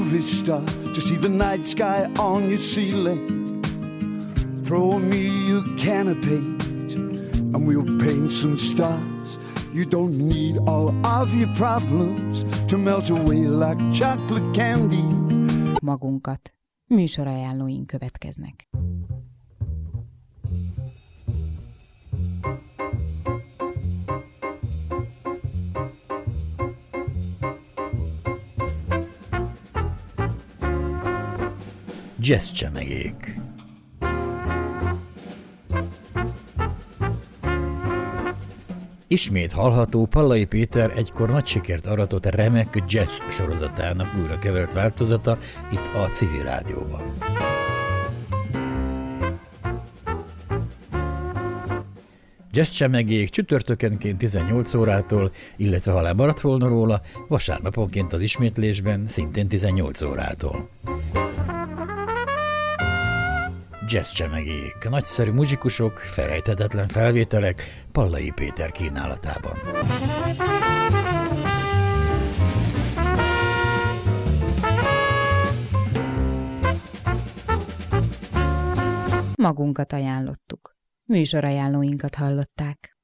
movie star to see the night sky on your ceiling. Throw me a can of paint and we'll paint some stars. You don't need all of your problems to melt away like chocolate candy. Magunkat. Műsorajánlóink következnek. Jazz csemegék. Ismét hallható Pallai Péter egykor nagy sikert aratott remek jazz sorozatának újra kevert változata itt a Civil Rádióban. Jazz csemegék csütörtökenként 18 órától, illetve ha lemaradt volna róla, vasárnaponként az ismétlésben szintén 18 órától. Jazz csemegék, nagyszerű muzsikusok, felejthetetlen felvételek Pallai Péter kínálatában. Magunkat ajánlottuk. Műsorajánlóinkat hallották.